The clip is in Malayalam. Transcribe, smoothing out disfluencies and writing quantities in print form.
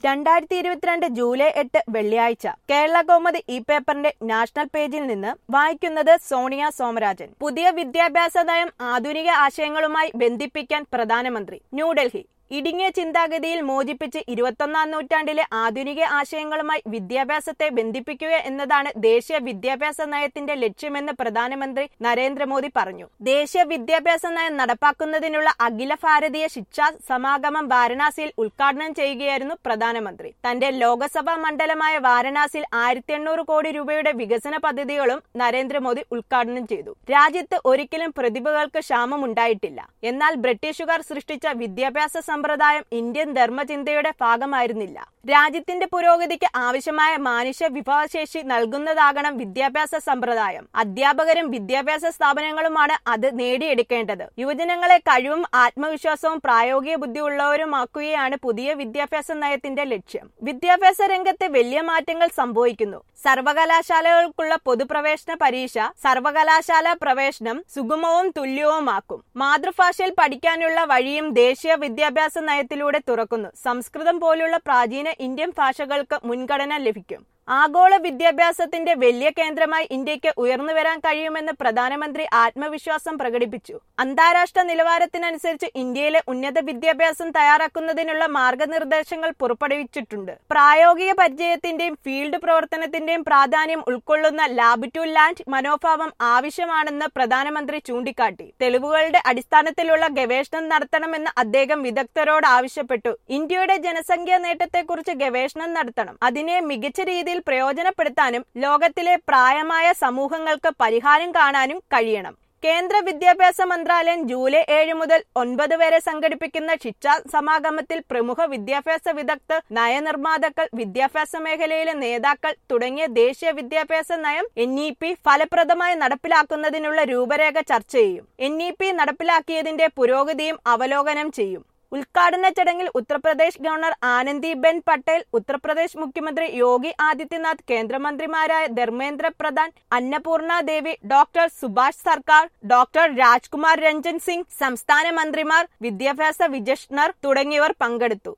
2022 ജൂലൈ 8 വെള്ളിയാഴ്ച കേരളകൗമുദി ഈ പേപ്പറിന്റെ നാഷണൽ പേജിൽ നിന്ന് വായിക്കുന്നത് സോണിയ സോമരാജൻ. പുതിയ വിദ്യാഭ്യാസ നയം ആധുനിക ആശയങ്ങളുമായി ബന്ധിപ്പിക്കാൻ പ്രധാനമന്ത്രി. ന്യൂഡൽഹി. ഇടുങ്ങിയ ചിന്താഗതിയിൽ മോചിപ്പിച്ച് 21ാം നൂറ്റാണ്ടിലെ ആധുനിക ആശയങ്ങളുമായി വിദ്യാഭ്യാസത്തെ ബന്ധിപ്പിക്കുക എന്നതാണ് ദേശീയ വിദ്യാഭ്യാസ നയത്തിന്റെ ലക്ഷ്യമെന്ന് പ്രധാനമന്ത്രി നരേന്ദ്രമോദി പറഞ്ഞു. ദേശീയ വിദ്യാഭ്യാസ നയം നടപ്പാക്കുന്നതിനുള്ള അഖില ഭാരതീയ ശിക്ഷാ സമാഗമം വാരണാസിയിൽ ഉദ്ഘാടനം ചെയ്യുകയായിരുന്നു പ്രധാനമന്ത്രി. തന്റെ ലോക്സഭാ മണ്ഡലമായ വാരണാസിയിൽ 1800 കോടി രൂപയുടെ വികസന പദ്ധതികളും നരേന്ദ്രമോദി ഉദ്ഘാടനം ചെയ്തു. രാജ്യത്ത് ഒരിക്കലും പ്രതിഭകൾക്ക് ക്ഷാമമുണ്ടായിട്ടില്ല. എന്നാൽ ബ്രിട്ടീഷുകാർ സൃഷ്ടിച്ച വിദ്യാഭ്യാസ സമ്പ്രദായം ഇന്ത്യൻ ധർമ്മചിന്തയുടെ ഭാഗമായിരുന്നില്ല. രാജ്യത്തിന്റെ പുരോഗതിക്ക് ആവശ്യമായ മാനുഷ്യ വിഭവശേഷി നൽകുന്നതാകണം വിദ്യാഭ്യാസ സമ്പ്രദായം. അധ്യാപകരും വിദ്യാഭ്യാസ സ്ഥാപനങ്ങളുമാണ് അത് നേടിയെടുക്കേണ്ടത്. യുവജനങ്ങളെ കഴിവും ആത്മവിശ്വാസവും പ്രായോഗിക ബുദ്ധിയുള്ളവരുമാക്കുകയാണ് പുതിയ വിദ്യാഭ്യാസ നയത്തിന്റെ ലക്ഷ്യം. വിദ്യാഭ്യാസ രംഗത്തെ വലിയ മാറ്റങ്ങൾ സംഭവിക്കുന്നു. സർവകലാശാലകൾക്കുള്ള പൊതുപ്രവേശന പരീക്ഷ സർവകലാശാല പ്രവേശനം സുഗമവും തുല്യവുമാക്കും. മാതൃഭാഷയിൽ പഠിക്കാനുള്ള വഴിയും ദേശീയ വിദ്യാഭ്യാസ നയത്തിലൂടെ തുറക്കുന്നു. സംസ്കൃതം പോലുള്ള പ്രാചീന ഇന്ത്യൻ ഭാഷകൾക്ക് മുൻഗണന ലഭിക്കും. ആഗോള വിദ്യാഭ്യാസത്തിന്റെ വലിയ കേന്ദ്രമായി ഇന്ത്യക്ക് ഉയർന്നുവരാൻ കഴിയുമെന്ന് പ്രധാനമന്ത്രി ആത്മവിശ്വാസം പ്രകടിപ്പിച്ചു. അന്താരാഷ്ട്ര നിലവാരത്തിനനുസരിച്ച് ഇന്ത്യയിലെ ഉന്നത വിദ്യാഭ്യാസം തയ്യാറാക്കുന്നതിനുള്ള മാർഗനിർദ്ദേശങ്ങൾ പുറപ്പെടുവിച്ചിട്ടുണ്ട്. പ്രായോഗിക പരിചയത്തിന്റെയും ഫീൽഡ് പ്രവർത്തനത്തിന്റെയും പ്രാധാന്യം ഉൾക്കൊള്ളുന്ന ലാബ് ടു ലാൻഡ് മനോഭാവം ആവശ്യമാണെന്ന് പ്രധാനമന്ത്രി ചൂണ്ടിക്കാട്ടി. തെളിവുകളുടെ അടിസ്ഥാനത്തിലുള്ള ഗവേഷണം നടത്തണമെന്ന് അദ്ദേഹം വിദഗ്ധരോട് ആവശ്യപ്പെട്ടു. ഇന്ത്യയുടെ ജനസംഖ്യാ നേട്ടത്തെക്കുറിച്ച് ഗവേഷണം നടത്തണം. അതിനെ മികച്ച രീതിയിൽ പ്രയോജനപ്പെടുത്താനും ലോകത്തിലെ പ്രായമായ സമൂഹങ്ങൾക്ക് പരിഹാരം കാണാനും കഴിയണം. കേന്ദ്ര വിദ്യാഭ്യാസ മന്ത്രാലയം ജൂലൈ 7 മുതൽ 9 വരെ സംഘടിപ്പിക്കുന്ന ശിക്ഷാ സമാഗമത്തിൽ പ്രമുഖ വിദ്യാഭ്യാസ വിദഗ്ധർ, നയനിർമ്മാതാക്കൾ, വിദ്യാഭ്യാസ മേഖലയിലെ നേതാക്കൾ തുടങ്ങിയ ദേശീയ വിദ്യാഭ്യാസ നയം NEP ഫലപ്രദമായി നടപ്പിലാക്കുന്നതിനുള്ള രൂപരേഖ ചർച്ച ചെയ്യും. NEP നടപ്പിലാക്കിയതിന്റെ പുരോഗതിയും അവലോകനം ചെയ്യും. ഉദ്ഘാടന ചടങ്ങിൽ ഉത്തർപ്രദേശ് ഗവർണർ ആനന്ദിബെൻ പട്ടേൽ, ഉത്തർപ്രദേശ് മുഖ്യമന്ത്രി യോഗി ആദിത്യനാഥ്, കേന്ദ്രമന്ത്രിമാരായ ധർമ്മേന്ദ്ര പ്രധാൻ, അന്നപൂർണ ദേവി, ഡോക്ടർ സുഭാഷ് സർക്കാർ, ഡോക്ടർ രാജ്കുമാർ രഞ്ജൻ സിംഗ്, സംസ്ഥാന മന്ത്രിമാർ, വിദ്യാഭ്യാസ വിചക്ഷണർ തുടങ്ങിയവർ പങ്കെടുത്തു.